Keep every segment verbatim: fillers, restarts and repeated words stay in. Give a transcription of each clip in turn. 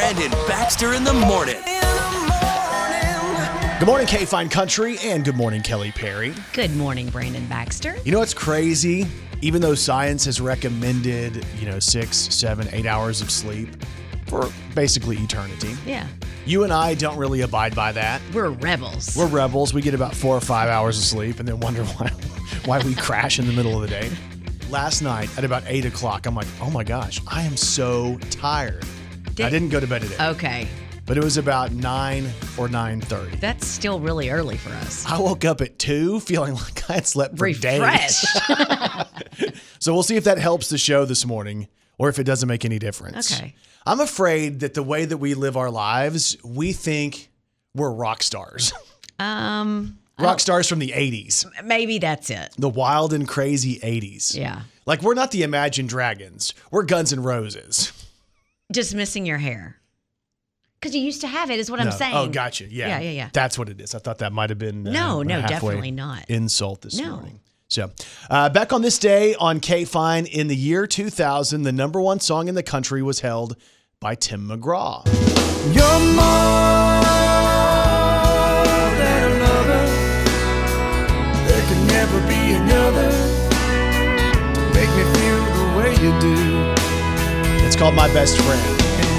Brandon Baxter in the morning. Good morning, K-Fine Country, and good morning, Kelly Perry. Good morning, Brandon Baxter. You know what's crazy? Even though science has recommended, you know, six, seven, eight hours of sleep for basically eternity. Yeah. You and I don't really abide by that. We're rebels. We're rebels. We get about four or five hours of sleep and then wonder why, why we crash in the middle of the day. Last night at about eight o'clock, I'm like, oh my gosh, I am so tired. Did- I didn't go to bed today. Okay. But it was about nine or nine thirty. That's still really early for us. I woke up at two feeling like I had slept for Refreshed. days. So we'll see if that helps the show this morning or if it doesn't make any difference. Okay. I'm afraid that the way that we live our lives, we think we're rock stars. Um, Rock stars from the eighties. maybe that's it. The wild and crazy eighties. Yeah. Like, we're not the Imagine Dragons. We're Guns N' Roses. Just missing your hair. Because you used to have it, is what No. I'm saying. Oh, gotcha. Yeah. Yeah, yeah, yeah. That's what it is. I thought that might have been uh, No, a no, halfway definitely not. insult this No. morning. So, uh, back on this day on K-Fine in the year two thousand, the number one song in the country was held by Tim McGraw. You're more than a lover. There can never be another to make me feel the way you do. It's called My Best Friend.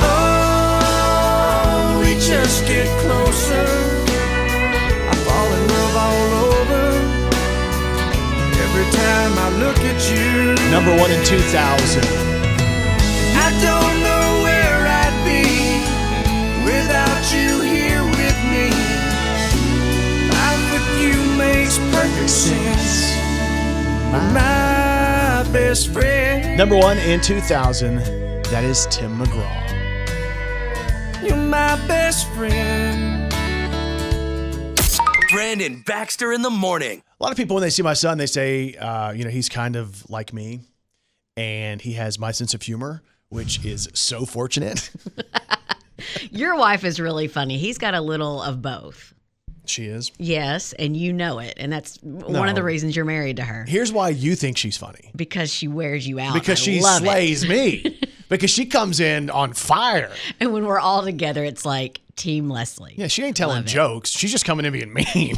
Oh, we just get closer. I fall in love all over. Every time I look at you. Number one in two thousand. I don't know where I'd be without you here with me. Life with you makes perfect sense. My best friend. Number one in two thousand. That is Tim McGraw. You're my best friend. Brandon Baxter in the morning. A lot of people, when they see my son, they say, uh, you know, he's kind of like me, and he has my sense of humor, which is so fortunate. Your wife is really funny. He's got a little of both. She is. Yes, and you know it. And that's one No. of the reasons you're married to her. Here's why you think she's funny. Because she wears you out. Because I she love slays it. me. Because she comes in on fire. And when we're all together, it's like Team Leslie. Yeah, she ain't telling Love it. jokes. She's just coming in being mean.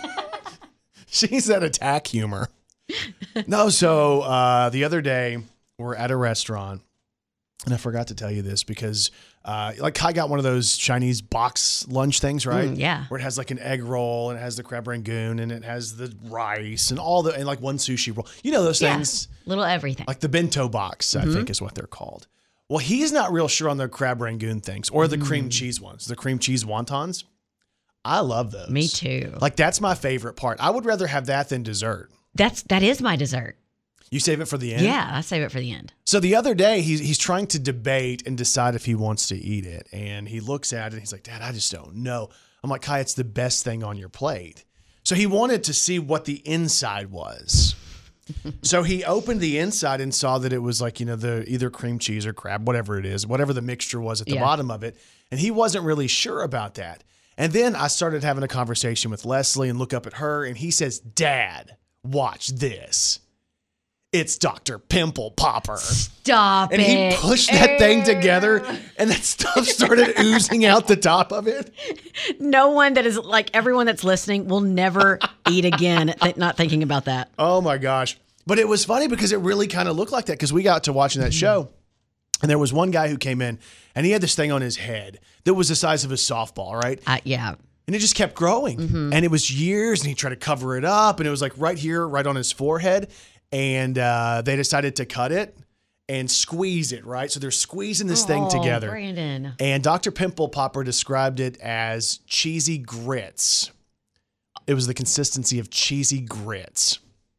She's that attack humor. No, so uh, the other day, we're at a restaurant, and I forgot to tell you this because, uh, like, Kai got one of those Chinese box lunch things, right? Mm, yeah. Where it has like an egg roll, and it has the crab rangoon, and it has the rice, and all the, and like one sushi roll. You know those Yeah, things? little everything. Like the bento box, I think is what they're called. Well, he's not real sure on the crab rangoon things or the cream cheese ones, the cream cheese wontons. I love those. Me too. Like, that's my favorite part. I would rather have that than dessert. That's that is my dessert. You save it for the end? Yeah, I save it for the end. So the other day, he's, he's trying to debate and decide if he wants to eat it. And he looks at it and he's like, Dad, I just don't know. I'm like, Kai, it's the best thing on your plate. So he wanted to see what the inside was. So he opened the inside and saw that it was like, you know, the either cream cheese or crab, whatever it is, whatever the mixture was at the Yeah. bottom of it. And he wasn't really sure about that. And then I started having a conversation with Leslie and look up at her, and he says, Dad, watch this. It's Doctor Pimple Popper. Stop And it. he pushed that thing together, and that stuff started oozing out the top of it. No one that is like everyone that's listening will never eat again, th- not thinking about that. Oh my gosh. But it was funny because it really kind of looked like that because we got to watching that show. And there was one guy who came in and he had this thing on his head that was the size of a softball, right? Uh, yeah. And it just kept growing. And it was years and he tried to cover it up. And it was like right here, right on his forehead. And uh, they decided to cut it and squeeze it, right? So they're squeezing this thing Oh, together. Brandon. And Doctor Pimple Popper described it as cheesy grits. It was the consistency of cheesy grits.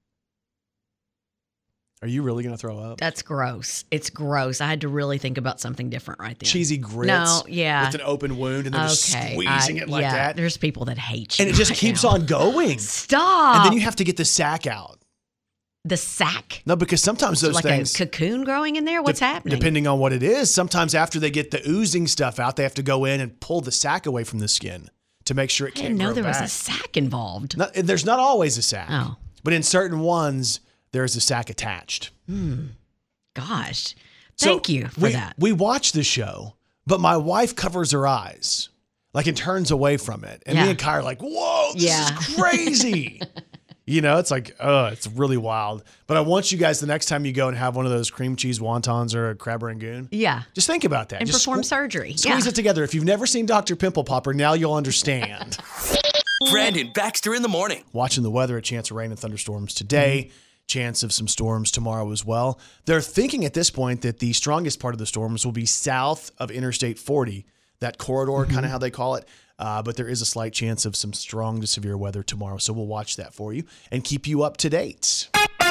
Are you really going to throw up? That's gross. It's gross. I had to really think about something different right there. Cheesy grits. No, yeah. With an open wound and they're just Okay. squeezing I- it like yeah, that. There's people that hate you. And it just right keeps now. on going. Stop. And then you have to get the sack out. the sack. No, because sometimes those like things. a cocoon growing in there? What's de- happening? Depending on what it is, sometimes after they get the oozing stuff out, they have to go in and pull the sack away from the skin to make sure it I can't didn't know grow there back. was a sack involved. Not, there's not always a sack. Oh. But in certain ones, there's a sack attached. Gosh. So Thank you for we, that. We watched the show, but my wife covers her eyes, like, and turns away from it. And Yeah. me and Kai are like, whoa, this Yeah. is crazy. You know, it's like, oh, it's really wild. But I want you guys, the next time you go and have one of those cream cheese wontons or a crab rangoon, Yeah. just think about that. And just perform squ- surgery. Squeeze Yeah. it together. If you've never seen Doctor Pimple Popper, now you'll understand. Brandon Baxter in the morning. Watching the weather, a chance of rain and thunderstorms today, chance of some storms tomorrow as well. They're thinking at this point that the strongest part of the storms will be south of Interstate forty, that corridor, kind of how they call it. Uh, but there is a slight chance of some strong to severe weather tomorrow. So we'll watch that for you and keep you up to date.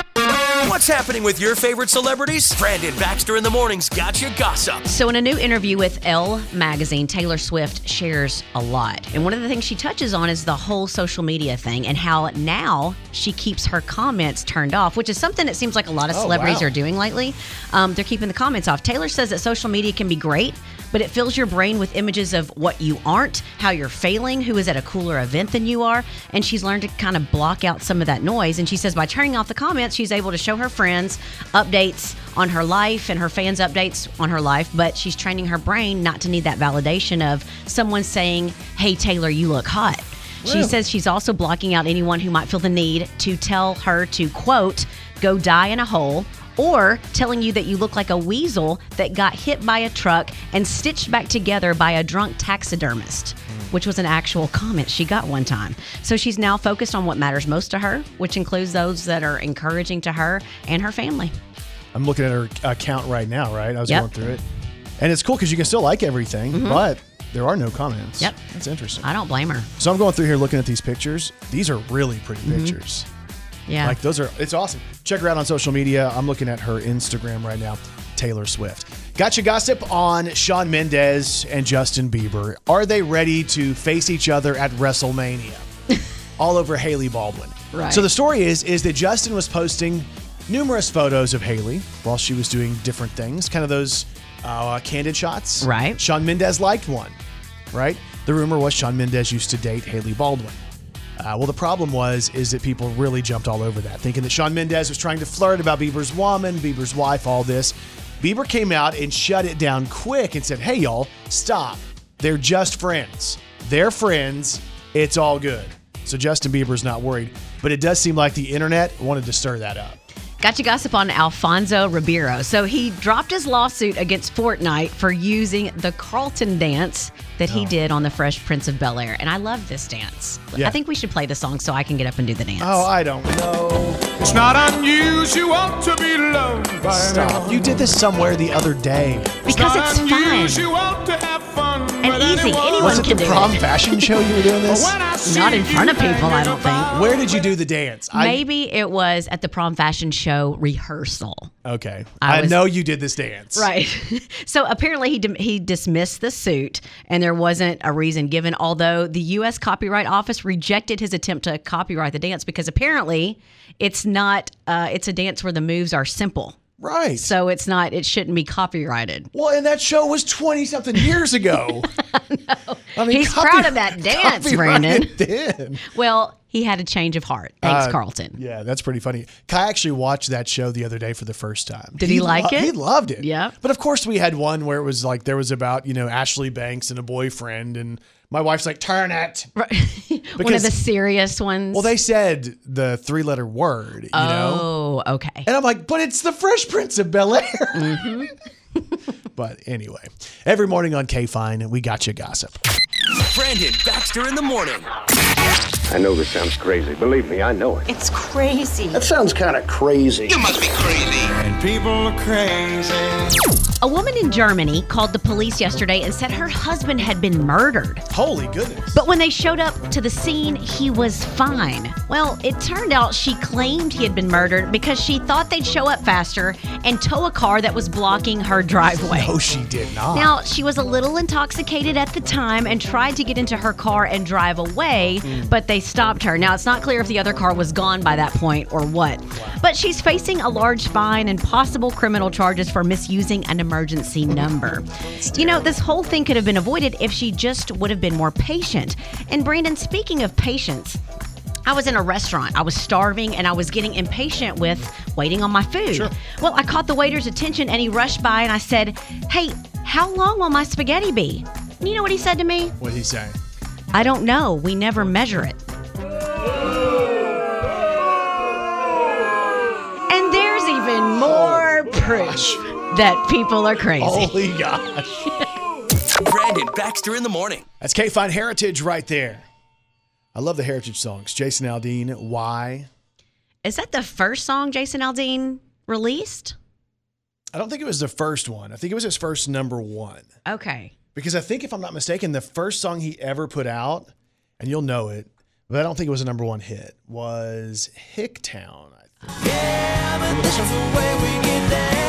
What's happening with your favorite celebrities? Brandon Baxter in the morning's got you gossip. So in a new interview with Elle magazine, Taylor Swift shares a lot. And one of the things she touches on is the whole social media thing and how now she keeps her comments turned off, which is something that seems like a lot of Oh, celebrities wow. are doing lately. Um, they're keeping the comments off. Taylor says that social media can be great, but it fills your brain with images of what you aren't, how you're failing, who is at a cooler event than you are. And she's learned to kind of block out some of that noise. And she says by turning off the comments, she's able to show her friends updates on her life and her fans updates on her life. But she's training her brain not to need that validation of someone saying, hey, Taylor, you look hot. She Really? says she's also blocking out anyone who might feel the need to tell her to, quote, go die in a hole, or telling you that you look like a weasel that got hit by a truck and stitched back together by a drunk taxidermist, which was an actual comment she got one time. So she's now focused on what matters most to her, which includes those that are encouraging to her and her family. I'm looking at her account right now, right? I was Yep. going through it. And it's cool because you can still like everything, but there are no comments. Yep. That's interesting. I don't blame her. So I'm going through here looking at these pictures. These are really pretty Mm-hmm. pictures. Yeah. Like those are, it's awesome. Check her out on social media. I'm looking at her Instagram right now, Taylor Swift. Gotcha gossip on Shawn Mendes and Justin Bieber. Are they ready to face each other at WrestleMania? All over Hailey Baldwin. Right. So the story is, is that Justin was posting numerous photos of Hailey while she was doing different things, kind of those uh, candid shots. Right. Shawn Mendes liked one, right? The rumor was Shawn Mendes used to date Hailey Baldwin. Uh, well, the problem was is that people really jumped all over that, thinking that Shawn Mendes was trying to flirt about Bieber's woman, Bieber's wife, all this. Bieber came out and shut it down quick and said, hey, y'all, stop. They're just friends. They're friends. It's all good. So Justin Bieber's not worried. But it does seem like the internet wanted to stir that up. Gotcha gossip on Alfonso Ribeiro. So he dropped his lawsuit against Fortnite for using the Carlton dance that he Oh. did on the Fresh Prince of Bel-Air. And I love this dance. Yeah. I think we should play the song so I can get up and do the dance. Oh, I don't know. It's not unusual to be loved by Stop. You did this somewhere the other day. because it's fun unusual to have fun and with easy. anyone. Anyone Was it can the do prom it. fashion show you were doing this? When I see Not in front of you people, I don't think. hanging Where did you do the dance? I- Maybe it was at the prom fashion show rehearsal. Okay. I I, was- know you did this dance. Right. So apparently he dim- he dismissed the suit and there wasn't a reason given, although the U S Copyright Office rejected his attempt to copyright the dance because apparently it's not, uh, it's a dance where the moves are simple. Right. So it's not, it shouldn't be copyrighted. Well, and that show was twenty something years ago. I mean, He's proud of that dance, Brandon. copyrighted then. Well, he had a change of heart. Thanks, Uh, Carlton. Yeah, that's pretty funny. Kai actually watched that show the other day for the first time. Did he like it? He loved it. Yeah. But of course, we had one where it was like there was about, you know, Ashley Banks and a boyfriend, and my wife's like, turn it. Right. One of Because- the serious ones. Well, they said the three letter word, you know? Oh, okay. And I'm like, but it's the Fresh Prince of Bel-Air. Mm-hmm. But anyway, every morning on K-Fine, we got you gossip. Brandon Baxter in the morning. I know this sounds crazy. Believe me, I know it. It's crazy. That sounds kind of crazy. And people are crazy. A woman in Germany called the police yesterday and said her husband had been murdered. Holy goodness. But when they showed up to the scene, he was fine. Well, it turned out she claimed he had been murdered because she thought they'd show up faster and tow a car that was blocking her driveway. No, she did not. Now, she was a little intoxicated at the time and tried to get into her car and drive away, but they stopped her. Now, it's not clear if the other car was gone by that point or what. But she's facing a large fine and possible criminal charges for misusing an emergency number. You know, this whole thing could have been avoided if she just would have been more patient. And Brandon, speaking of patience, I was in a restaurant. I was starving and I was getting impatient with waiting on my food. Sure. Well, I caught the waiter's attention and he rushed by and I said, hey, how long will my spaghetti be? And you know what he said to me? What'd he say? I don't know. We never measure it. And there's even more proof that people are crazy. Holy gosh. Brandon Baxter in the morning. That's K-Fine Heritage right there. I love the Heritage songs. Jason Aldean, Why? Is that the first song Jason Aldean released? I don't think it was the first one. I think it was his first number one. Okay. Because I think, if I'm not mistaken, the first song he ever put out, and you'll know it, but I don't think it was a number one hit, was Hicktown, I think. Yeah, but that's the way we get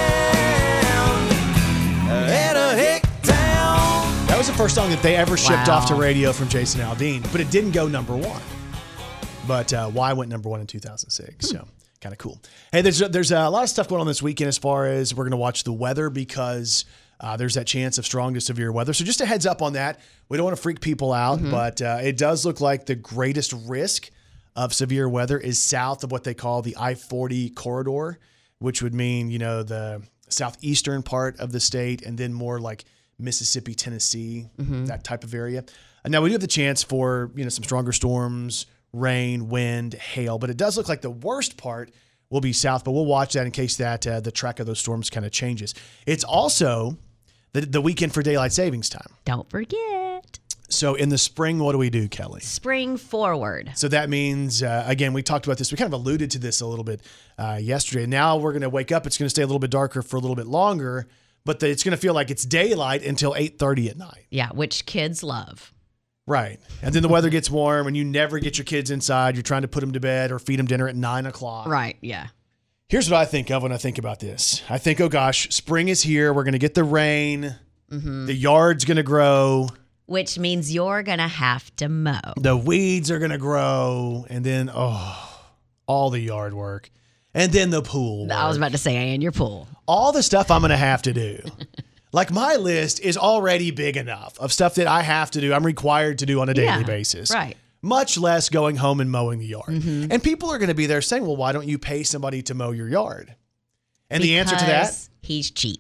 down at a hick town. That was the first song that they ever shipped Wow. off to radio from Jason Aldean, but it didn't go number one. But uh, Why went number one in two thousand six, so kind of cool. Hey, there's, there's a lot of stuff going on this weekend as far as we're going to watch the weather because uh, there's that chance of strong to severe weather. So just a heads up on that. We don't want to freak people out, Mm-hmm. but uh, it does look like the greatest risk of severe weather is south of what they call the I forty corridor, which would mean, you know, the southeastern part of the state and then more like Mississippi, Tennessee, Mm-hmm. that type of area. And now we do have the chance for, you know, some stronger storms, rain, wind, hail, but it does look like the worst part will be south, but we'll watch that in case that uh, the track of those storms kind of changes. It's also the, the weekend for daylight savings time. Don't forget. So in the spring, what do we do, Kelly? Spring forward. So that means, uh, again, we talked about this. We kind of alluded to this a little bit uh, yesterday. Now we're going to wake up. It's going to stay a little bit darker for a little bit longer, but the, it's going to feel like it's daylight until eight thirty at night. Yeah, which kids love. Right. And then the weather gets warm and you never get your kids inside. You're trying to put them to bed or feed them dinner at nine o'clock. Right, yeah. Here's what I think of when I think about this. I think, oh gosh, spring is here. We're going to get the rain. Mm-hmm. The yard's going to grow. Which means you're going to have to mow. The weeds are going to grow. And then, oh, all the yard work. And then the pool work. I was about to say, and your pool. All the stuff I'm going to have to do. Like my list is already big enough of stuff that I have to do. I'm required to do on a daily Yeah, basis. right. Much less going home and mowing the yard. Mm-hmm. And people are going to be there saying, well, why don't you pay somebody to mow your yard? And the answer to that, Because he's cheap.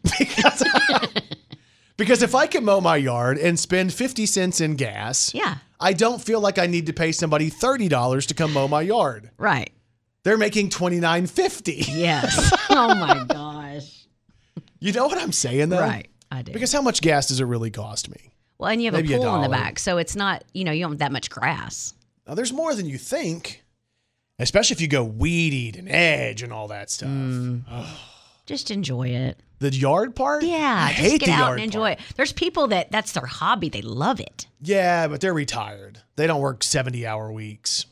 because if I can mow my yard and spend fifty cents in gas, Yeah. I don't feel like I need to pay somebody thirty dollars to come mow my yard. Right. They're making twenty-nine fifty. Yes. Oh my gosh. You know what I'm saying though? Right. I do. Because how much gas does it really cost me? Well, and you have maybe a a pool in the dollar. back, so it's not, you know, you don't have that much grass. Now, there's more than you think, especially if you go weed eat and edge and all that stuff. Mm. Just enjoy it. The yard part? Yeah, I just hate get the out yard and enjoy part. it. There's people that that's their hobby. They love it. Yeah, but they're retired. They don't work seventy-hour weeks.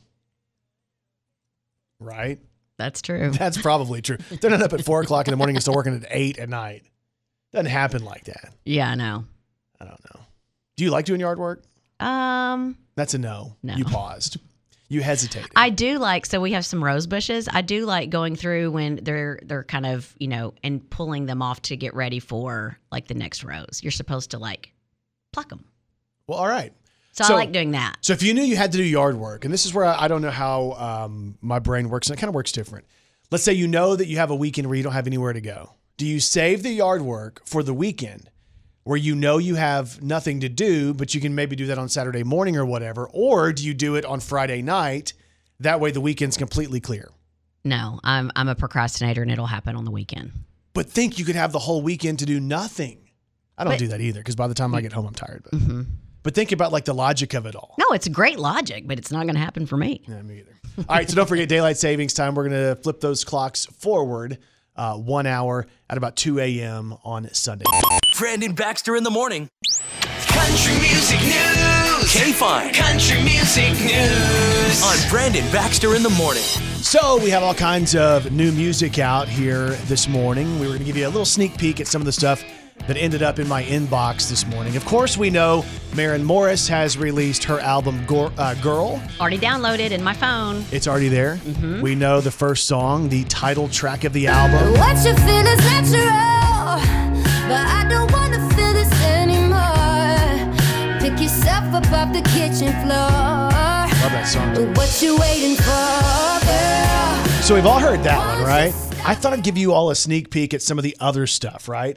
Right? That's true. That's probably true. They're not up at four o'clock in the morning and still working at eight at night. Doesn't happen like that. Yeah, I know. I don't know. Do you like doing yard work? Um, That's a no. No. You paused. You hesitated. I do like, so we have some rose bushes. I do like going through when they're they're kind of, you know, and pulling them off to get ready for like the next rose. You're supposed to like pluck them. Well, all right. So, So- I like doing that. So if you knew you had to do yard work, and this is where I, I don't know how um, my brain works, and it kind of works different. Let's say you know that you have a weekend where you don't have anywhere to go. Do you save the yard work for the weekend where you know you have nothing to do, but you can maybe do that on Saturday morning or whatever? Or do you do it on Friday night? That way the weekend's completely clear. No, I'm I'm a procrastinator and it'll happen on the weekend. But think you could have the whole weekend to do nothing. I don't But- do that either because by the time I get home, I'm tired. But, Mm-hmm. but think about like the logic of it all. No, it's great logic, but it's not going to happen for me. Yeah, me either. All right, so don't forget daylight savings time. We're going to flip those clocks forward uh, one hour at about two a.m. on Sunday. Brandon Baxter in the morning. Country music news. K-Fine Country music news. on Brandon Baxter in the morning. So we have all kinds of new music out here this morning. We were going to give you a little sneak peek at some of the stuff that ended up in my inbox this morning. Of course, we know Maren Morris has released her album Gor- uh, Girl. Already downloaded in my phone. It's already there. Mm-hmm. We know the first song, the title track of the album. What you feel is natural, but I don't wanna feel this anymore. Pick yourself up off the kitchen floor. Love that song. too. What you waiting for, girl? So we've all heard that one, right? I thought I'd give you all a sneak peek at some of the other stuff, right?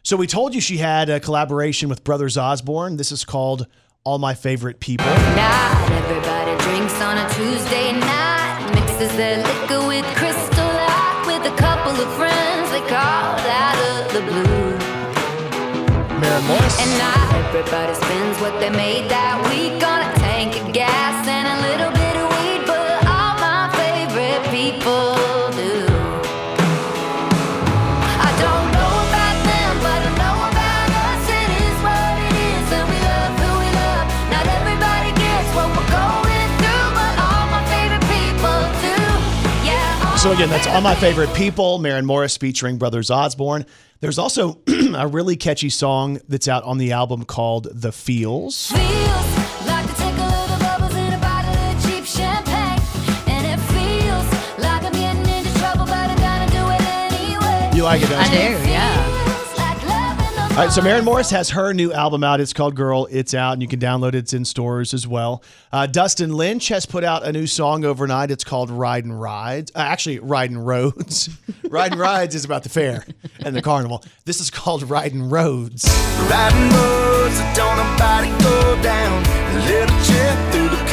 So we told you she had a collaboration with Brothers Osborne. This is called All My Favorite People. Not everybody drinks on a Tuesday night. Mixes their liquor with Crystal Light. With a couple of friends they call out of the blue. Maren Morris. And not everybody spends what they made that week on a tank of gas and a little bit of weed, but all my favorite people do. I don't know about them, but I know about us. It is what it is, and we love who we love. Not everybody gets what we're going through, but all my favorite people do. Yeah. all So again, that's my All My Favorite People, Maren Morris featuring Brothers Osborne. There's also a really catchy song that's out on the album called The Feels. Feels like to take a little bubbles in a bottle of cheap champagne, and it feels like I'm getting into trouble, but I gotta do it anyway. You like it, don't I you? do, yeah. Feels like loving the All right, so Maren Morris has her new album out. It's called Girl, It's Out, and you can download it. It's in stores as well. Uh, Dustin Lynch has put out a new song overnight. It's called Ridin' Rides. Uh, actually, Riding Roads. Riding Rides is about the fair and the carnival. This is called Riding Roads. Riding roads that don't nobody go down. A little trip through the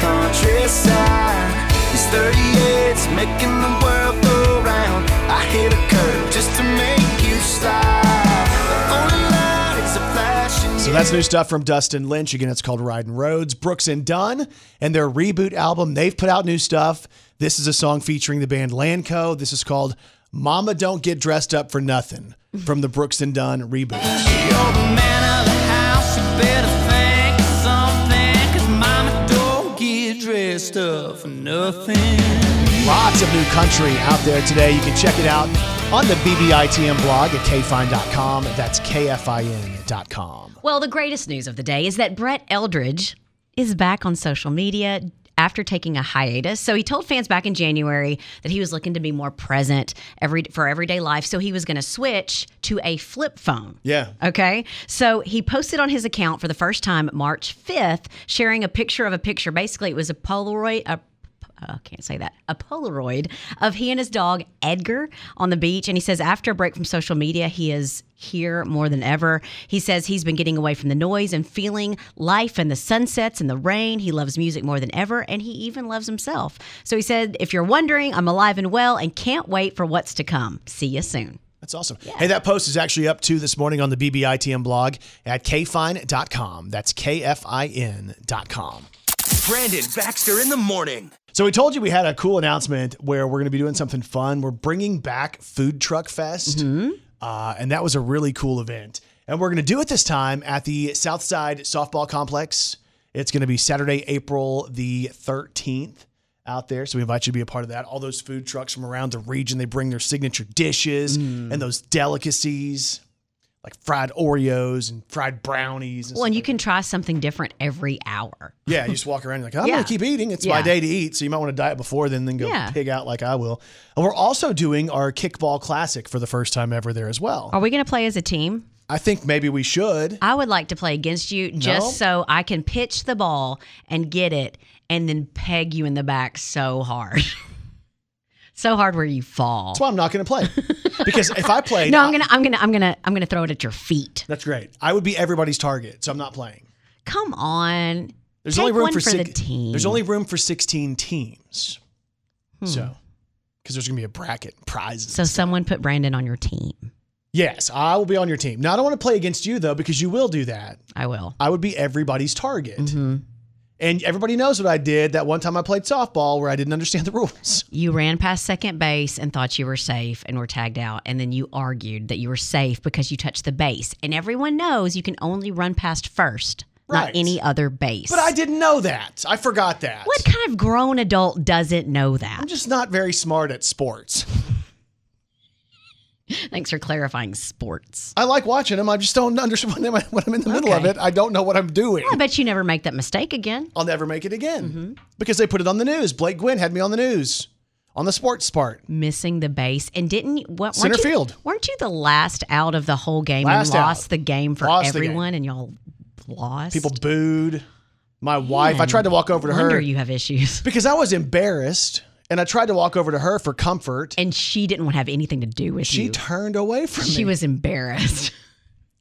countryside. These thirty-eights making the world go round. I hit a curve just to make you stop. The only lights are flashing. So that's new stuff from Dustin Lynch. Again, it's called Riding Roads. Brooks and Dunn and their reboot album, they've put out new stuff. This is a song featuring the band Lanco. This is called Mama Don't Get Dressed Up for Nothing from the Brooks and Dunn reboot. You're the man of the house, you better think of something, 'cause mama don't get dressed up for nothing. Lots of new country out there today. You can check it out on the B B I T M blog at K Fine dot com. That's K F I N dot com. Well, the greatest news of the day is that Brett Eldridge is back on social media after taking a hiatus. So he told fans back in January that he was looking to be more present every for everyday life. So he was going to switch to a flip phone. Yeah. Okay. So he posted on his account for the first time March fifth, sharing a picture of a picture. Basically, it was a Polaroid, a I uh, can't say that, a Polaroid of he and his dog Edgar on the beach. And he says after a break from social media, he is here more than ever. He says he's been getting away from the noise and feeling life and the sunsets and the rain. He loves music more than ever, and he even loves himself. So he said, if you're wondering, I'm alive and well and can't wait for what's to come. See you soon. That's awesome. Hey, that post is actually up too this morning on the B B I T M blog at K Fine dot com. That's K F I N dot com. Brandon Baxter in the morning. So we told you we had a cool announcement where we're going to be doing something fun. We're bringing back Food Truck Fest, Mm-hmm. uh, and that was a really cool event. And we're going to do it this time at the Southside Softball Complex. It's going to be Saturday, April the thirteenth out there. So we invite you to be a part of that. All those food trucks from around the region, they bring their signature dishes Mm. and those delicacies like fried Oreos and fried brownies. And Well, stuff and you like can try something different every hour. Yeah, you just walk around and you're like, I'm Yeah. going to keep eating. It's my Yeah. day to eat. So you might want to diet before then, then go Yeah. pig out like I will. And we're also doing our kickball classic for the first time ever there as well. Are we going to play as a team? I think maybe we should. I would like to play against you just No. so I can pitch the ball and get it and then peg you in the back so hard. So hard where you fall. That's why I'm not going to play. Because if I played, No, I'm I- gonna, I'm gonna, I'm gonna, I'm gonna throw it at your feet. that's great. I would be everybody's target, so I'm not playing. Come on. There's Take only room one for, for six, the team. There's only room for sixteen teams. Hmm. So, because there's going to be a bracket and prizes. So someone put Brandon on your team. Yes, I will be on your team. Now, I don't want to play against you though, because you will do that. I will. I would be everybody's target. Mm-hmm. And everybody knows what I did that one time I played softball where I didn't understand the rules. You ran past second base and thought you were safe and were tagged out. And then you argued that you were safe because you touched the base. And everyone knows you can only run past first, Right. not any other base. But I didn't know that. I forgot that. What kind of grown adult doesn't know that? I'm just not very smart at sports. Thanks for clarifying sports. I like watching them. I just don't understand when I'm, when I'm in the middle of Okay. it. I don't know what I'm doing. I bet you never make that mistake again. I'll never make it again Mm-hmm. because they put it on the news. Blake Gwynn had me on the news on the sports part. Missing the base. And didn't you, what, Center weren't you, field. Weren't you the last out of the whole game Last and out. lost the game for Lost the game. everyone and y'all lost? People booed. My wife, I tried to walk over to Wonder her you have issues. because I was embarrassed and I tried to walk over to her for comfort. And she didn't want to have anything to do with She you. turned away from me. She was embarrassed.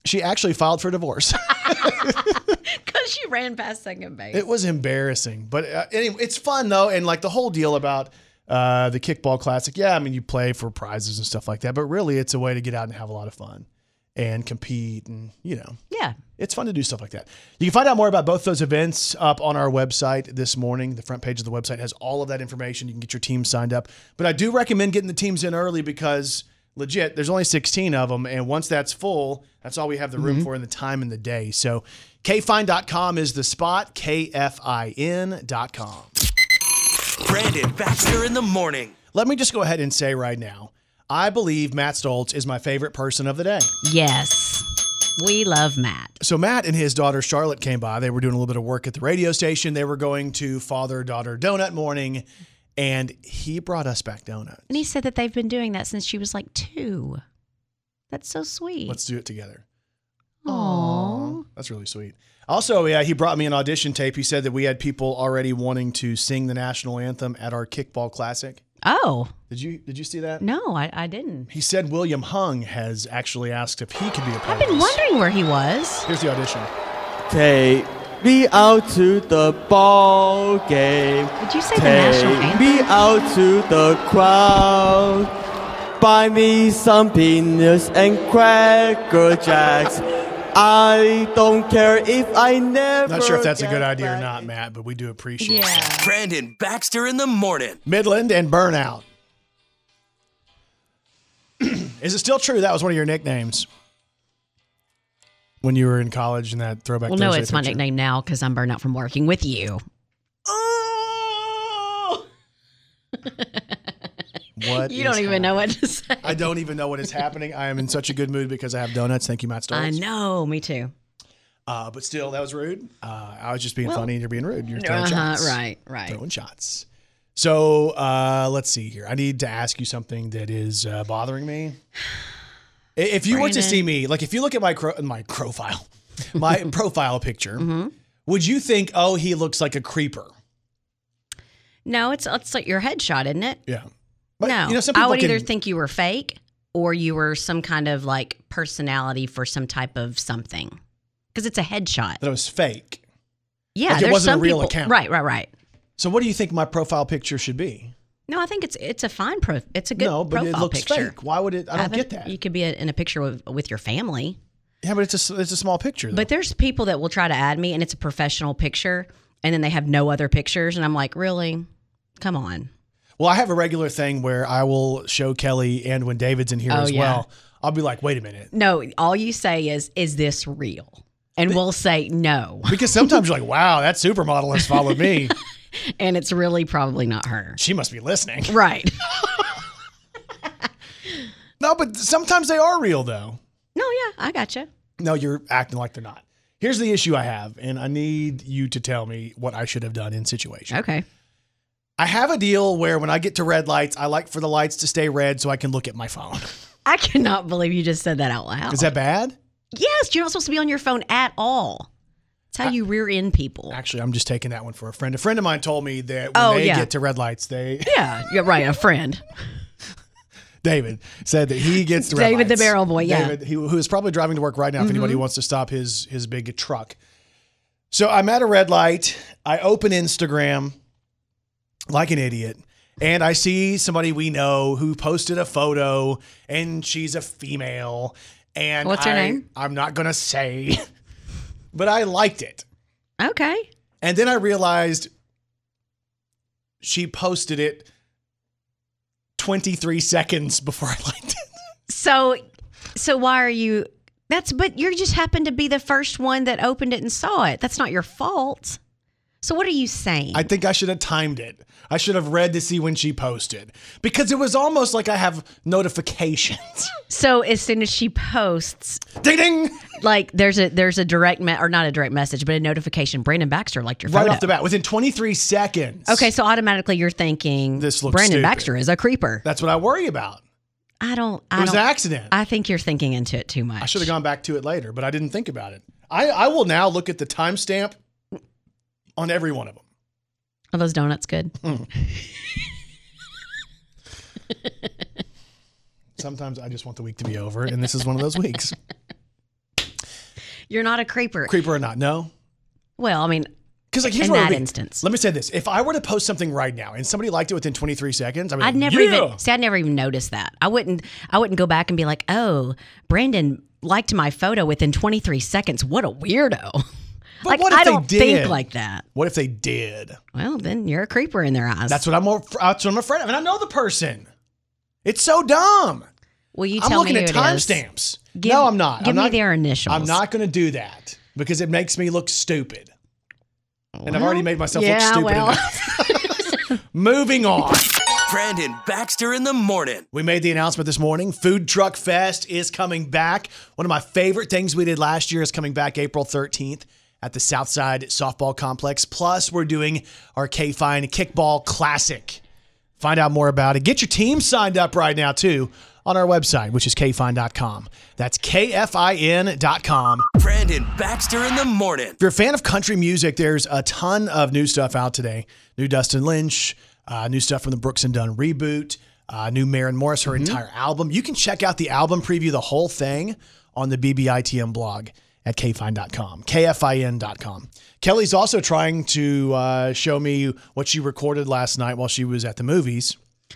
She actually filed for divorce. Because she ran past second base. It was embarrassing. But uh, anyway, it's fun, though. And like the whole deal about uh, the Kickball Classic, yeah, I mean, you play for prizes and stuff like that. But really, it's a way to get out and have a lot of fun and compete. And, you know, yeah. It's fun to do stuff like that. You can find out more about both those events up on our website this morning. The front page of the website has all of that information. You can get your team signed up. But I do recommend getting the teams in early because, legit, there's only sixteen of them. And once that's full, that's all we have the room mm-hmm. for in the time and the day. So K Fine dot com is the spot, K F I N dot com. Brandon Baxter in the morning. Let me just go ahead and say right now, I believe Matt Stoltz is my favorite person of the day. Yes. We love Matt. So Matt and his daughter Charlotte came by. They were doing a little bit of work at the radio station. They were going to father-daughter donut morning, and he brought us back donuts. And he said that they've been doing that since she was like two. That's so sweet. Let's do it together. Aww. That's really sweet. Also, yeah, he brought me an audition tape. He said that we had people already wanting to sing the national anthem at our Kickball Classic. Oh. Did you did you see that? No, I, I didn't. He said William Hung has actually asked if he could be a part I've been of this. wondering where he was. Here's the audition. Take me out to the ball game. Did you say the national Take anthem? me out to the crowd. Buy me some peanuts and Cracker Jacks. I don't care if I never. Not sure if that's a get good idea or back. not, Matt, but we do appreciate Yeah. it. Brandon Baxter in the morning. Midland and Burnout. Is it still true that was one of your nicknames when you were in college in that throwback Well, no, Thursday it's my picture? nickname now because I'm burnt out from working with you. Oh! What You is don't even know what to say. I don't even know what is happening. I am in such a good mood because I have donuts. Thank you, Matt Stoltz. I know, me too. Uh, but still, that was rude. Uh, I was just being Well, funny and you're being rude. You're throwing Uh-huh, shots. right, right. Throwing shots. So uh, let's see here. I need to ask you something that is uh, bothering me. If you were to Brandon. see me, like if you look at my cro- my profile, my profile picture, Mm-hmm. would you think, oh, he looks like a creeper? No, it's it's like your headshot, isn't it? Yeah. But, no, you know, some I people would can, either think you were fake or you were some kind of like personality for some type of something because it's a headshot. that it was fake. Yeah, Like it there's wasn't a some real people, account. Right, right, right. So what do you think my profile picture should be? No, I think it's it's a fine pro. It's a good no, but profile it looks picture. fake. Why would it? I don't Haven't- get that. You could be a, in a picture with, with your family. Yeah, but it's a it's a small picture. Though. But there's people that will try to add me, and it's a professional picture, and then they have no other pictures, and I'm like, really? Come on. Well, I have a regular thing where I will show Kelly, and when David's in here Oh, as yeah. well, I'll be like, wait a minute. No, all you say is, is this real? And we'll say no. Because sometimes you're like, wow, that supermodel has followed me. And it's really probably not her. She must be listening. Right. No, but sometimes they are real, though. No, yeah, I gotcha. No, you're acting like they're not. Here's the issue I have, and I need you to tell me what I should have done in situation. Okay. I have a deal where when I get to red lights, I like for the lights to stay red so I can look at my phone. I cannot believe you just said that out loud. Is that bad? Yes, you're not supposed to be on your phone at all. That's how you rear end people. Actually, I'm just taking that one for a friend. A friend of mine told me that when Oh, they yeah. get to red lights, they Yeah, you're right. A friend. David said that he gets to red David the lights. barrel boy, yeah. David, he, who is probably driving to work right now if anybody wants to stop his his big truck. So I'm at a red light. I open Instagram like an idiot, and I see somebody we know who posted a photo, and she's a female. And What's her I- name? I'm not gonna say, but I liked it. Okay. And then I realized she posted it twenty-three seconds before I liked it. So, so why are you? That's but you just happened to be the first one that opened it and saw it. That's not your fault. So what are you saying? I think I should have timed it. I should have read to see when she posted because it was almost like I have notifications. so as soon as she posts, Ding ding! like there's a there's a direct me- or not a direct message, but a notification. Brandon Baxter liked your Right photo. off the bat, within twenty-three seconds. Okay, so automatically you're thinking This looks Brandon stupid. Baxter is a creeper. That's what I worry about. I don't. I It was don't. an accident. I think you're thinking into it too much. I should have gone back to it later, but I didn't think about it. I, I will now look at the timestamp on every one of them. Are those donuts good? Sometimes I just want the week to be over, and this is one of those weeks. You're not a creeper. Creeper or not? No. Well, I mean, Because like here's in what it that would be. instance. Let me say this: if I were to post something right now and somebody liked it within twenty-three seconds, I'd, be I'd like, never yeah! even see. I'd never even noticed that. I wouldn't. I wouldn't go back and be like, "Oh, Brandon liked my photo within twenty-three seconds. What a weirdo!" But like what if I they don't did? think like that. What if they did? Well, then you're a creeper in their eyes. That's what I'm. That's what I'm afraid of, and I know the person. It's so dumb. Will you I'm tell looking me at who it is? timestamps. Give- No, I'm not. Give I'm me not, their initials. I'm not going to do that because it makes me look stupid, and I've Well, already made myself yeah, look stupid well. enough. Moving on. Brandon Baxter in the morning. We made the announcement this morning. Food Truck Fest is coming back. One of my favorite things we did last year is coming back April thirteenth at the Southside Softball Complex. Plus, we're doing our K-Fine Kickball Classic. Find out more about it. Get your team signed up right now, too, on our website, which is K Fine dot com. That's K F I N dot com. Brandon Baxter in the morning. If you're a fan of country music, there's a ton of new stuff out today. New Dustin Lynch, uh, new stuff from the Brooks and Dunn reboot, uh, new Maren Morris, her entire album. You can check out the album preview, the whole thing, on the B B I T M blog at K Fine dot com, K F I N dot com. Kelly's also trying to uh, show me what she recorded last night while she was at the movies.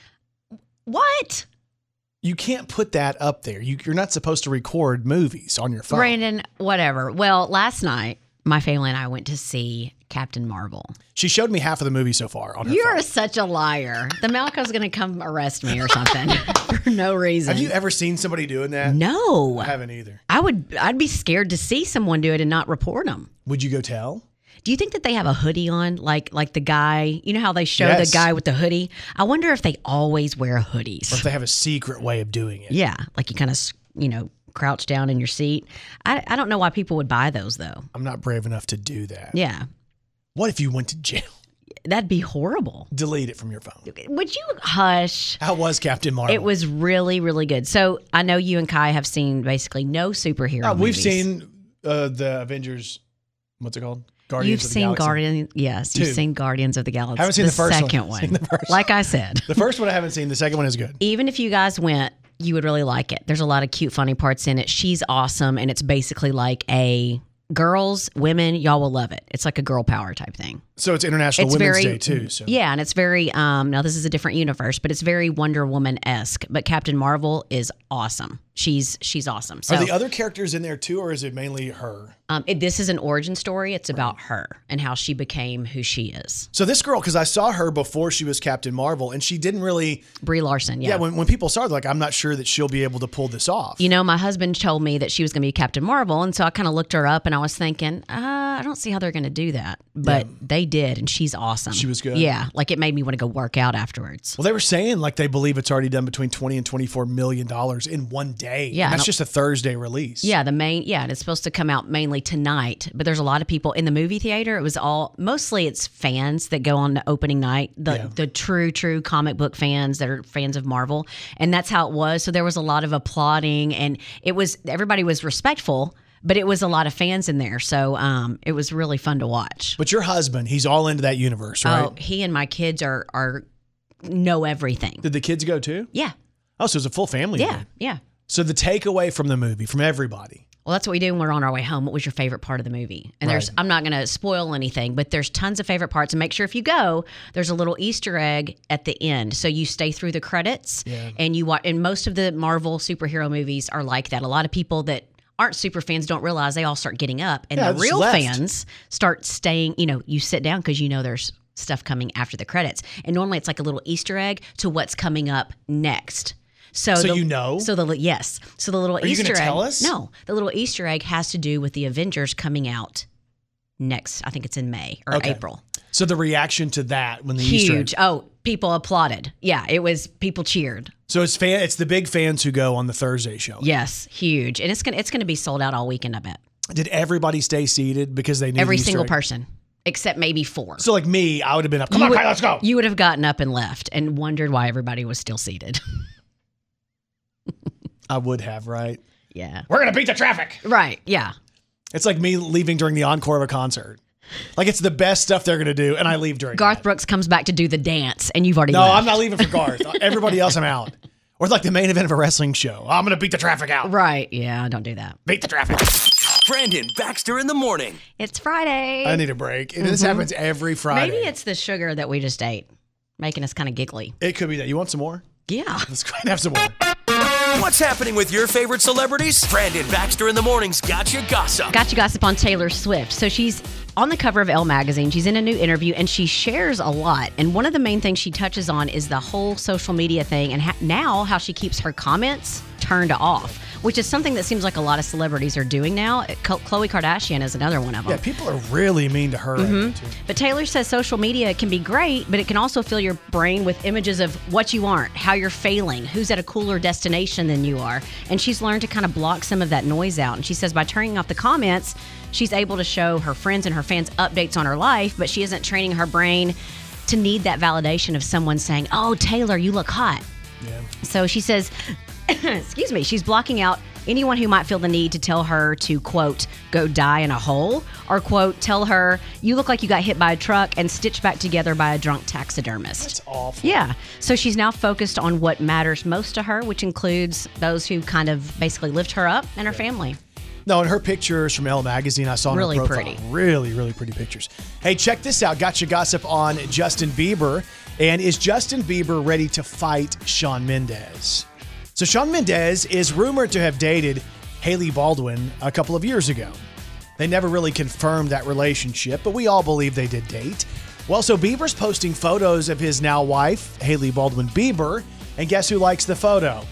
What? You can't put that up there. You, you're not supposed to record movies on your phone. Brandon, whatever. Well, last night, my family and I went to see Captain Marvel. She showed me half of the movie so far on her You're phone. such a liar. The Malco's going to come arrest me or something for no reason. Have you ever seen somebody doing that? No. I haven't either. I would. I'd be scared to see someone do it and not report them. Would you go tell? Do you think that they have a hoodie on, like like the guy? You know how they show Yes. the guy with the hoodie? I wonder if they always wear Or if hoodies. they have a secret way of doing it? Yeah, like you kind of you know crouch down in your seat. I I don't know why people would buy those though. I'm not brave enough to do that. Yeah, What if you went to jail? that'd be horrible. Delete it from your phone. Would you hush? How was Captain Marvel? It was really, really good. So I know you and Kai have seen basically no superhero Uh, we've movies. seen uh, the Avengers. What's it called? Guardians You've of the seen Galaxy. Guardian, yes. Two. You've seen Guardians of the Galaxy. Haven't seen the first one. second one. Seen the first like I said, The first one I haven't seen. The second one is good. even if you guys went, you would really like it. There's a lot of cute, funny parts in it. She's awesome, and it's basically like a girls, women, y'all will love it. It's like a girl power type thing. So it's International It's Women's very Day too. So yeah, and it's very um. Now this is a different universe, but it's very Wonder Woman esque. But Captain Marvel is awesome. She's she's awesome. So are the other characters in there too, or is it mainly her? um, it, this is an origin story. It's about her and how she became who she is. So this girl, because I saw her before she was Captain Marvel, and she didn't really. Brie Larson. Yeah, Yeah. when, when people saw her, they're like, I'm not sure that she'll be able to pull this off. You know, my husband told me that she was going to be Captain Marvel, and so I kind of looked her up, and I was thinking, uh, I don't see how they're going to do that, but they did, and she's awesome. She was good? Yeah, like it made me want to go work out afterwards. Well, they were saying like they believe it's already done between twenty and twenty-four million dollars in one day. Yeah, And that's and- just a Thursday release. Yeah, the main, yeah, and it's supposed to come out mainly tonight, but there's a lot of people in the movie theater. It was all, mostly it's fans that go on the opening night, the, Yeah. the true, true comic book fans that are fans of Marvel. And that's how it was. So there was a lot of applauding, and it was, everybody was respectful, but it was a lot of fans in there. So um, it was really fun to watch. But your husband, he's all into that universe, right? Oh, he and my kids are, are know everything. Did the kids go too? Yeah. Oh, so it's a full family. Yeah. then. Yeah. So the takeaway from the movie, from everybody. Well, that's what we do when we're on our way home. What was your favorite part of the movie? And there's, Right. I'm not going to spoil anything, but there's tons of favorite parts. And make sure if you go, there's a little Easter egg at the end. So you stay through the credits Yeah. and you watch. And most of the Marvel superhero movies are like that. A lot of people that aren't super fans don't realize they all start getting up, and Yeah, the just real left. fans start staying. You know, you sit down because you know there's stuff coming after the credits, and normally it's like a little Easter egg to what's coming up next. So, So the- you know? So the yes. So the little Are you Easter gonna egg. tell us? No, the little Easter egg has to do with the Avengers coming out next. I think it's in May or Okay. April. So the reaction to that when the Easter egg. Huge. Oh, people applauded. Yeah, it was. People cheered. So it's fan. It's the big fans who go on the Thursday show. Yes, huge. And it's gonna it's gonna be sold out all weekend. I bet Did everybody stay seated because they knew every the Easter single egg? person except maybe four. So like me, I would have been up. Come You on, would- Kai, let's go. You would have gotten up and left and wondered why everybody was still seated. I would have, right? Yeah. We're gonna beat the traffic. Right. Yeah. It's like me leaving during the encore of a concert. Like it's the best stuff they're gonna do, and I leave during. Garth that. Brooks comes back to do the dance, and you've already No, left. I'm not leaving for Garth. Everybody else, I'm out. Or like the main event of a wrestling show. I'm gonna beat the traffic out. Right. Yeah. Don't do that. Beat the traffic. Brandon Baxter in the morning. It's Friday. I need a break. And this happens every Friday. Maybe it's the sugar that we just ate, making us kind of giggly. It could be that. You want some more? Yeah. Let's go ahead and have some more. What's happening with your favorite celebrities? Brandon Baxter in the morning's Gotcha Gossip. Got you gossip on Taylor Swift. So she's on the cover of Elle magazine. She's in a new interview and she shares a lot. And one of the main things she touches on is the whole social media thing and ha- now how she keeps her comments turned off, which is something that seems like a lot of celebrities are doing now. Khloe Kardashian is another one of them. Yeah, people are really mean to her. Mm-hmm. Right now, too. But Taylor says social media can be great, but it can also fill your brain with images of what you aren't, how you're failing, who's at a cooler destination than you are. And she's learned to kind of block some of that noise out. And she says by turning off the comments, she's able to show her friends and her fans updates on her life, but she isn't training her brain to need that validation of someone saying, oh, Taylor, you look hot. Yeah. So she says, excuse me, she's blocking out anyone who might feel the need to tell her to, quote, go die in a hole, or, quote, tell her you look like you got hit by a truck and stitched back together by a drunk taxidermist. That's awful. Yeah. So she's now focused on what matters most to her, which includes those who kind of basically lift her up and her family. No, and her pictures from Elle magazine I saw on Really her profile. pretty. Really, really pretty pictures. Hey, check this out. Got your gossip on Justin Bieber. And is Justin Bieber ready to fight Shawn Mendes? So Shawn Mendes is rumored to have dated Hailey Baldwin a couple of years ago. They never really confirmed that relationship, but we all believe they did date. Well, so Bieber's posting photos of his now wife, Hailey Baldwin Bieber, and guess who likes the photo?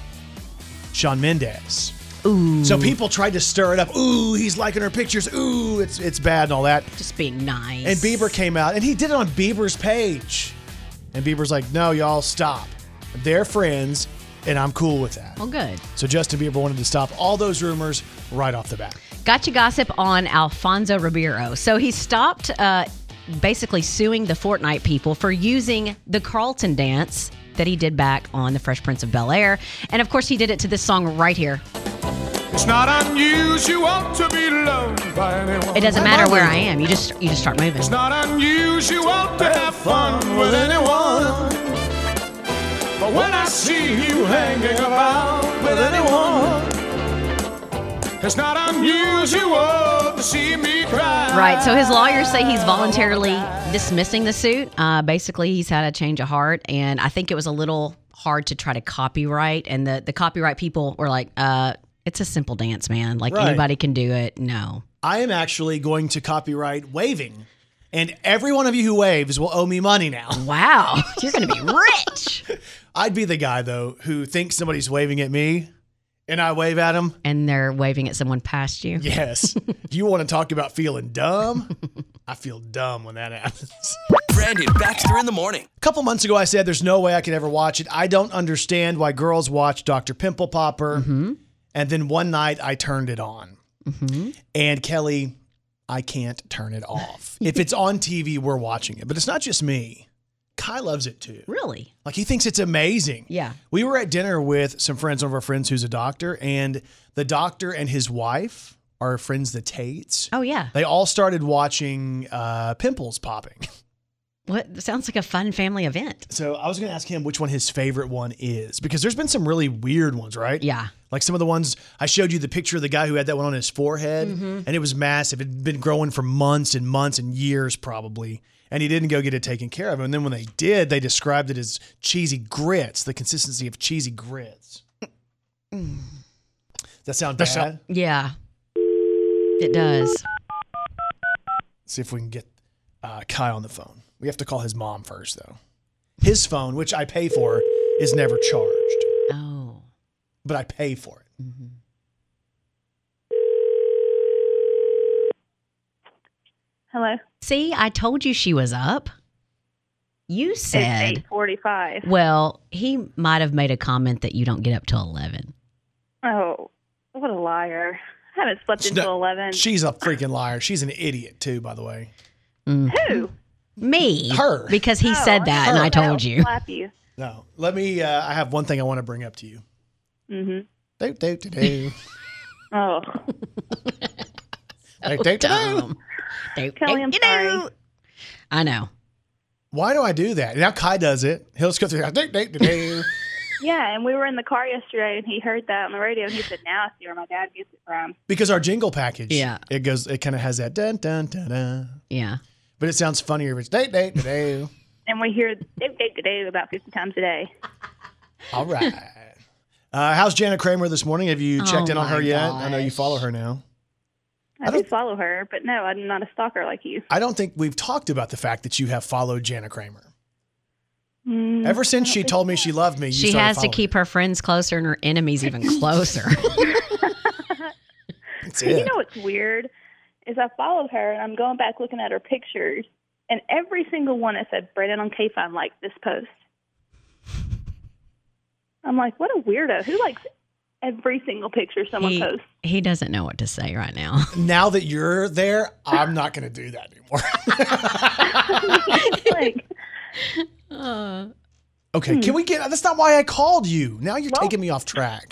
Shawn Mendes. Ooh. So people tried to stir it up. Ooh, he's liking her pictures. Ooh, it's it's bad and all that. Just being nice. And Bieber came out, and he did it on Bieber's page. And Bieber's like, no, y'all, stop. They're friends, and I'm cool with that. Well, good. So Justin Bieber wanted to stop all those rumors right off the bat. Gotcha gossip on Alfonso Ribeiro. So he stopped uh, basically suing the Fortnite people for using the Carlton dance that he did back on The Fresh Prince of Bel-Air. And of course, he did it to this song right here. It's not unusual to be loved by anyone. It doesn't matter where I am. You just you just start moving. It's not unusual to have fun with anyone. But when I see you hanging about with anyone, it's not unusual to see me cry. Right. So his lawyers say he's voluntarily dismissing the suit. Uh, basically, he's had a change of heart, and I think it was a little hard to try to copyright. And the the copyright people were like, uh, "It's a simple dance, man. Like Right. anybody can do it." No. I am actually going to copyright waving. And every one of you who waves will owe me money now. Wow, you're going to be rich. I'd be the guy, though, who thinks somebody's waving at me, and I wave at them. And they're waving at someone past you. Yes. You want to talk about feeling dumb? I feel dumb when that happens. Brandon Baxter in the morning. A couple months ago, I said there's no way I could ever watch it. I don't understand why girls watch Doctor Pimple Popper. Mm-hmm. And then one night, I turned it on. Mm-hmm. And Kelly, I can't turn it off. If it's on T V, we're watching it. But it's not just me. Kai loves it too. Really? Like he thinks it's amazing. Yeah. We were at dinner with some friends, one of our friends who's a doctor, and the doctor and his wife are friends, the Tates. Oh, yeah. They all started watching uh, Pimples Popping. What sounds like a fun family event. So I was going to ask him which one his favorite one is, because there's been some really weird ones, right? Yeah. Like some of the ones, I showed you the picture of the guy who had that one on his forehead, Mm-hmm. and it was massive. It had been growing for months and months and years probably, and he didn't go get it taken care of. And then when they did, they described it as cheesy grits, the consistency of cheesy grits. Does that sound bad? Yeah. It does. Let's see if we can get uh, Kai on the phone. We have to call his mom first, though. His phone, which I pay for, is never charged, Oh. but I pay for it. Mm-hmm. Hello. See, I told you she was up. You It's said, eight forty-five. well, he might have made a comment that you don't get up till eleven. Oh, what a liar. I haven't slept She's until not- eleven. She's a freaking liar. She's an idiot, too, by the way. Who? Me. Her. Because he Oh, said that, and I told I'll you. slap you. No, let me, uh, I have one thing I want to bring up to you. Mm-hmm. Do, do, do, do. Oh, Do, do, do, do. Dumb. Do, Kelly, do, I'm do. sorry. I know. Why do I do that? Now Kai does it. He'll just go through. Do, do, do, do. Yeah, and we were in the car yesterday, and he heard that on the radio, and he said, now I see where my dad gets it from. Because our jingle package, Yeah. it goes, it kind of has that dun dun dun dun. Yeah. But it sounds funnier if it's date date today. And we hear do-do-do-do about fifty times a day. All right. Uh, how's Jana Kramer this morning? Have you checked Oh in on her my yet? I know you gosh. follow her now. I, I do don't- follow her, but no, I'm not a stalker like you. I don't think we've talked about the fact that you have followed Jana Kramer. Mm, Ever since she told me she loved me, you She started has to following keep her friends closer and her enemies even closer. her. That's it. You know what's weird is I followed her, and I'm going back looking at her pictures, and every single one it said, Brandon on K-Fine liked this post. I'm like, what a weirdo. Who likes every single picture someone he, posts? he doesn't know what to say right now. Now that you're there, I'm not going to do that anymore. like, Okay, can we get? That's not why I called you. Now you're Well- taking me off track.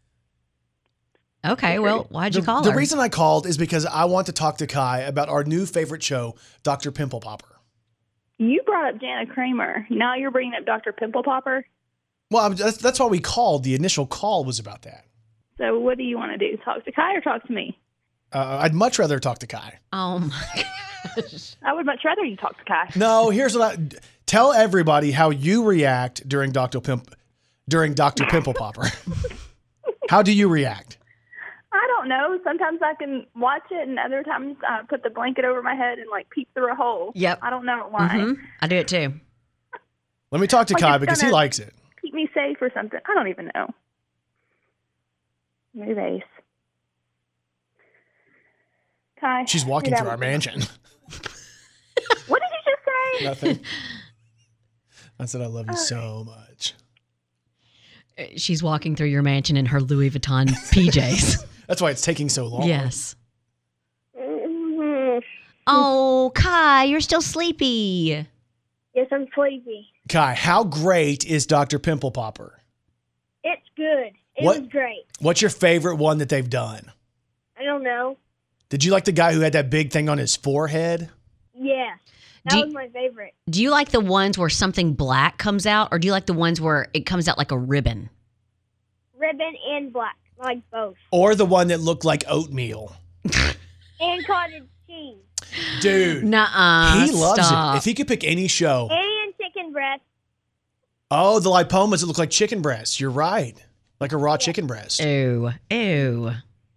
Okay, well, why'd you the, call the her? reason I called is because I want to talk to Kai about our new favorite show, Doctor Pimple Popper. you brought up Jana Kramer. Now you're bringing up Doctor Pimple Popper. Well, I'm, that's, that's why we called. The initial call was about that. So what do you want to do? Talk to Kai or talk to me? Uh, I'd much rather talk to Kai. Oh my gosh. I would much rather you talk to Kai. No, here's what I tell everybody how you react during Doctor Pimp during Doctor Pimple Popper. How do you react? I don't know. Sometimes I can watch it, and other times I put the blanket over my head and like peek through a hole. Yep. I don't know why. Mhm. I do it too. Let me talk to Like Kai it's because he gonna- likes it. Keep me safe or something. I don't even know. New base. Kai. She's walking you're through our down. mansion. What did you just say? Nothing. I said I love you so much. She's walking through your mansion in her Louis Vuitton P Js. That's why it's taking so long. Yes. Mhm. Oh, Kai, you're still sleepy. Yes, I'm sleepy. Kai, how great is Doctor Pimple Popper? It's good. It What- was great. What's your favorite one that they've done? I don't know. Did you like the guy who had that big thing on his forehead? Yeah. That Do you- was my favorite. Do you like the ones where something black comes out, or do you like the ones where it comes out like a ribbon? Ribbon and black. I like both. Or the one that looked like oatmeal? And cottage cheese. Dude, Nuh-uh. he loves stop. it. If he could pick any show. And chicken breast. Oh, the lipomas that look like chicken breasts. You're right. Like a raw chicken breast. Ew. Ew.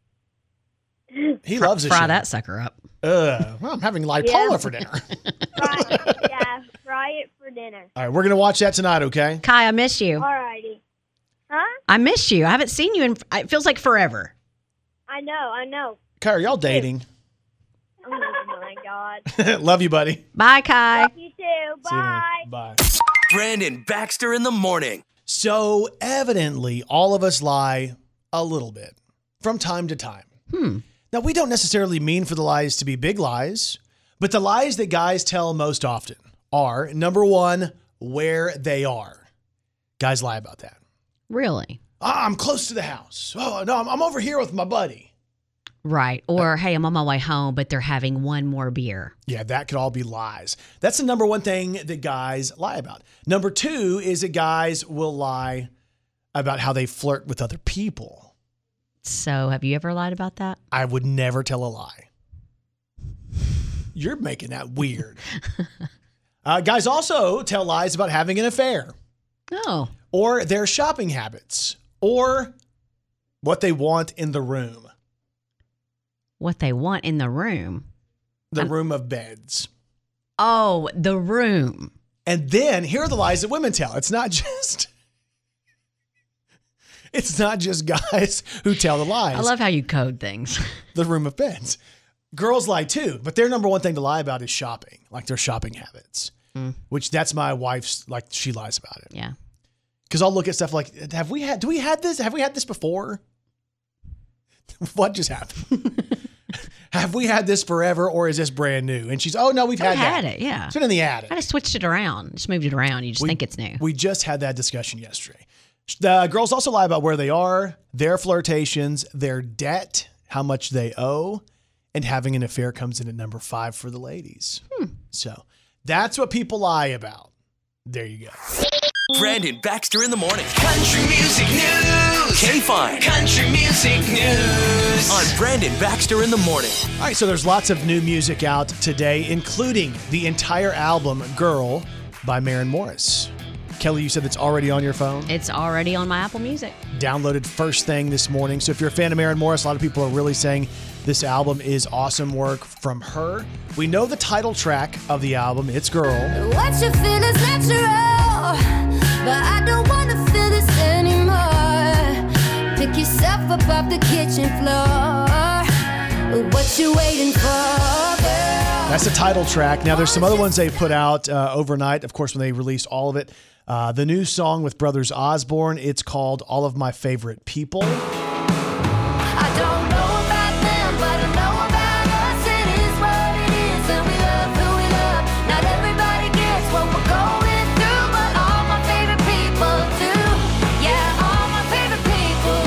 He loves it. Fry that sucker up. Uh, well, I'm having lipoma Yeah. for dinner. Fry it. Yeah, fry it for dinner. All right, we're going to watch that tonight, okay? Kai, I miss you. Alrighty. Huh? I miss you. I haven't seen you in, it feels like forever. I know, I know. Kai, are y'all dating? Oh my God. Love you, buddy. Bye, Kai. You too. See you Bye. later. Bye. Brandon Baxter in the morning. So evidently, all of us lie a little bit from time to time. Hmm. Now, we don't necessarily mean for the lies to be big lies, but the lies that guys tell most often are, number one, where they are. Guys lie about that. Really? Ah, I'm close to the house. Oh, no, I'm, I'm over here with my buddy. Right. Or, hey, I'm on my way home, but they're having one more beer. Yeah, that could all be lies. That's the number one thing that guys lie about. Number two is that guys will lie about how they flirt with other people. So, have you ever lied about that? I would never tell a lie. You're making that weird. uh, guys also tell lies about having an affair Oh. or their shopping habits or what they want in the room, What they want in the room. the Um, room of beds. Oh, the room. And then here are the lies that women tell. It's not just it's not just guys who tell the lies. I love how you code things. the room of beds. Girls lie too, but their number one thing to lie about is shopping, like their shopping habits. Mm. Which that's my wife's, like she lies about it. Yeah. Because I'll look at stuff like, have we had, do we had this? Have we had this before? What just happened? Have we had this forever or is this brand new? And she's, oh no, we've We had, had that. it, yeah. It's been in the attic. I just switched it around. Just moved it around. You just We- think it's new. We just had that discussion yesterday. The girls also lie about where they are, their flirtations, their debt, how much they owe, and having an affair comes in at number five for the ladies. Hmm. So that's what people lie about. There you go. Brandon Baxter in the morning. Country music news. K-Fine. Country music news. On Brandon Baxter in the morning. All right, so there's lots of new music out today, including the entire album Girl by Maren Morris. Kelly, you said it's already on your phone? It's already on my Apple Music. Downloaded first thing this morning. So if you're a fan of Maren Morris, a lot of people are really saying this album is awesome work from her. We know the title track of the album. It's Girl. What you feel is natural, but I don't want to feel this anymore. Pick yourself up off the kitchen floor. What you waiting for, girl? That's the title track. Now, there's some other ones they put out uh, overnight, of course, when they released all of it. Uh, the new song with Brothers Osborne, it's called All of My Favorite People. I don't know about them, but I know about us. It is what it is, and we love who we love. Not everybody gets what we're going through, but all my favorite people do. Yeah, all my favorite people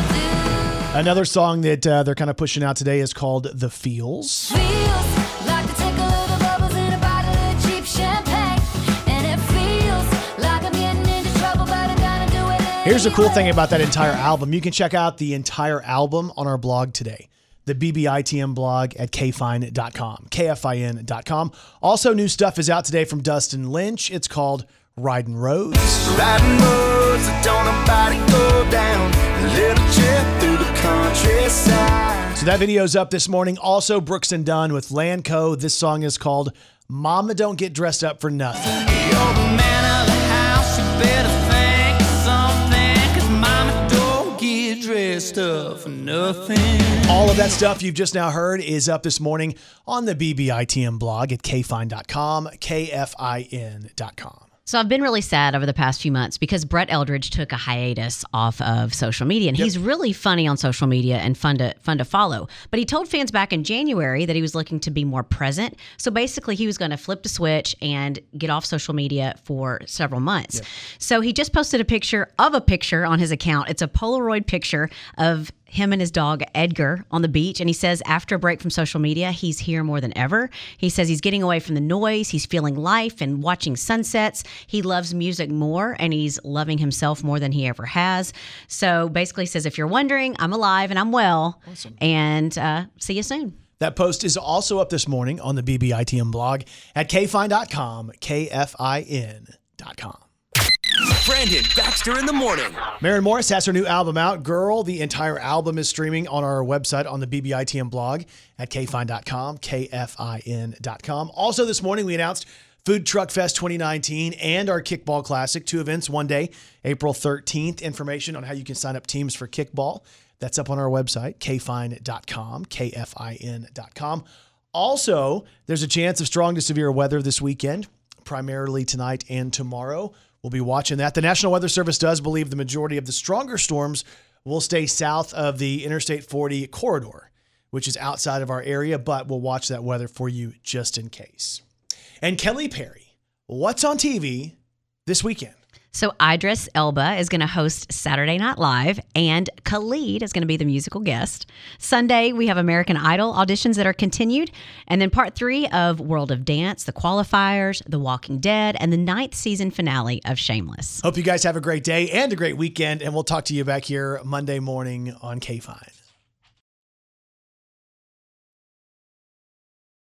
do. Another song that uh, they're kind of pushing out today is called The Feels. Feels like to take a little bubbles in a bottle of cheap champagne, and it feels like I'm getting into trouble, but I'm gonna do it anyway. Here's the cool thing about that entire album. You can check out the entire album on our blog today, the B B I T M blog at k fine dot com, K F I N dot com. Also, new stuff is out today from Dustin Lynch. It's called Riding Roads. Riding roads that don't nobody go down. A little trip through the countryside. So that video's up this morning. Also, Brooks and Dunn with Landco. This song is called Mama Don't Get Dressed Up for Nothing. You're the man of the house, you better think of something, 'cause mama don't get dressed up for nothing. All of that stuff you've just now heard is up this morning on the B B I T M blog at k fine dot com, K F I N dot com. So I've been really sad over the past few months because Brett Eldridge took a hiatus off of social media, and Yep. he's really funny on social media and fun to fun to follow. But he told fans back in January that he was looking to be more present. So basically, he was going to flip the switch and get off social media for several months. Yep. So he just posted a picture of a picture on his account. It's a Polaroid picture of him and his dog Edgar on the beach, and he says after a break from social media, he's here more than ever. He says he's getting away from the noise, he's feeling life and watching sunsets. He loves music more, and he's loving himself more than he ever has. So basically says, if you're wondering, I'm alive and I'm well. Awesome. And uh, see you soon. That post is also up this morning on the B B I T M blog at k fine dot com, K F I N dot com. Brandon Baxter in the morning. Maren Morris has her new album out, Girl. The entire album is streaming on our website on the B B I T M blog at k fine dot com, K F I N dot com. Also this morning, we announced Food Truck Fest twenty nineteen and our Kickball Classic, two events one day, April thirteenth. Information on how you can sign up teams for kickball, that's up on our website, k fine dot com, K F I N dot com. Also, there's a chance of strong to severe weather this weekend, primarily tonight and tomorrow. We'll be watching that. The National Weather Service does believe the majority of the stronger storms will stay south of the Interstate forty corridor, which is outside of our area, but we'll watch that weather for you just in case. And Kelly Perry, what's on T V this weekend? So Idris Elba is going to host Saturday Night Live, and Khalid is going to be the musical guest. Sunday, we have American Idol auditions that are continued, and then part three of World of Dance, the qualifiers, The Walking Dead, and the ninth season finale of Shameless. Hope you guys have a great day and a great weekend, and we'll talk to you back here Monday morning on K five.